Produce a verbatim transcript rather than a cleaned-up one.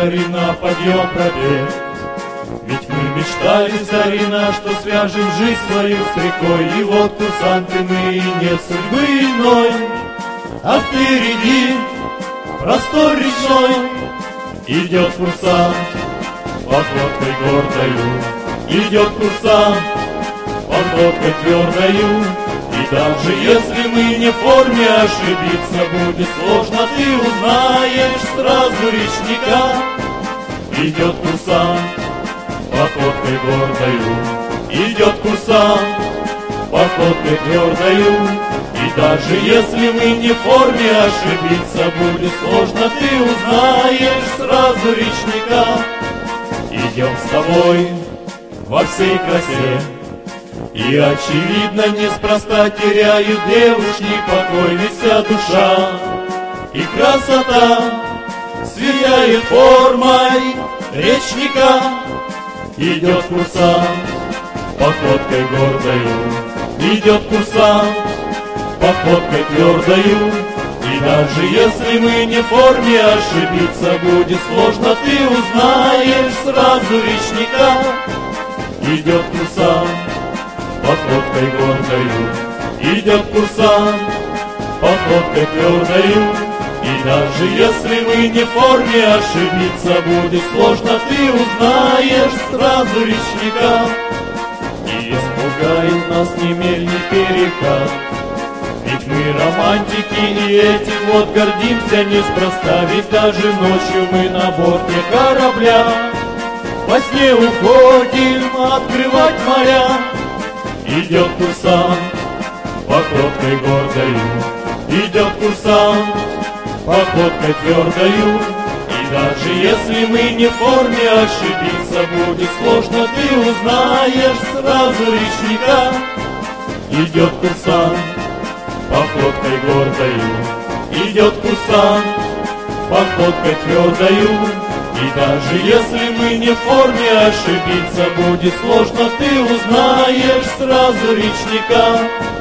горы на подъем пробег. Ведь мы мечтали, старина, что свяжем жизнь свою с рекой. И вот, курсанты, мы и нет судьбы иной, а впереди простор речной. Идет курсант походкой гордою, идет курсант походкой твердою. И даже если мы не в форме, ошибиться будет сложно. Ты узнаешь сразу речника. Идет курсант походкой гордою, идет курсант походкой твердою. И даже если мы не в форме, ошибиться будет сложно. Ты узнаешь сразу речника. Идем с тобой во всей красе, и очевидно неспроста теряют девушки покой. Ведь вся душа и красота сияет формой речника. Идет курсант походкой гордою, идет курсант походкой твердою. И даже если мы не в форме, ошибиться будет сложно. Ты узнаешь сразу речника. Идет курсант походкой гордою, идет курсант походкой твердою. И даже если мы не в форме, ошибиться будет сложно. Ты узнаешь сразу речника. И испугает нас ни мель, ни перекат, ведь мы романтики, и этим вот гордимся неспроста. Ведь даже ночью мы на борте корабля во сне уходим открывать моря. Идет курсант походкой гордою, идет курсант походкой твердою. И даже если мы не в форме, ошибиться будет сложно. Ты узнаешь сразу речника. Идет курсант походкой гордою, идет курсант походкой твердою. И даже если мы не в форме, ошибиться будет сложно. Ты узнаешь сразу речника.